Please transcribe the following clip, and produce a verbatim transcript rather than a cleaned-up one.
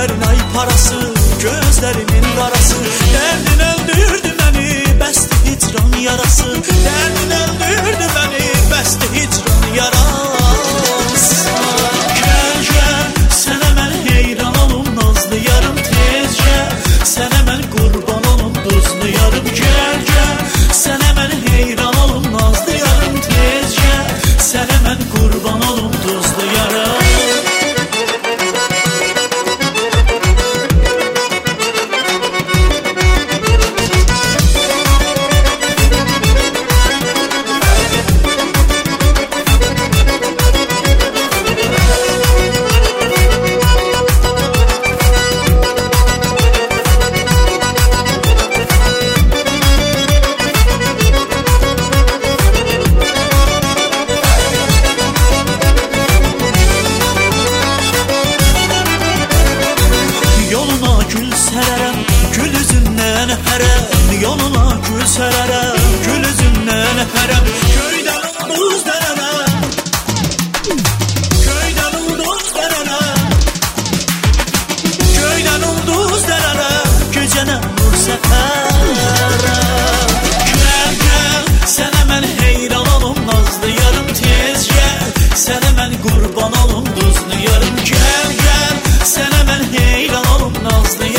günlərin ay parası, gözlərimin qarası. Dərdin öldürdü məni, bəsdir hicran yarası. Dərdin öldürdü məni, bəsdir hicran yarası. Gəl, gəl, sənə mən heyran olum, nazlı yarım tez gəl. Sənə mən qurban olum, duzlu yarım. Gəl, gəl, sənə mən heyran olum, nazlı yarım tez gəl. Sənə mən qurban olum, duzlu yarım. Yoluna gül sərərəm, gül üzündən öpərəm. Yoluna gül sərərəm, gül üzündən öpərəm. Göydən ulduz dərərəm, göydən ulduz dərərəm. Göydən ulduz dərərəm, gecənə nur səpərəm. Gəl, gəl, sənə mən heyran olum, nazlı yarım tez gəl. Sənə mən qurban olum, duzlu yarım. Gəl, gəl, sənə mən heyran olum, nazlı yarım.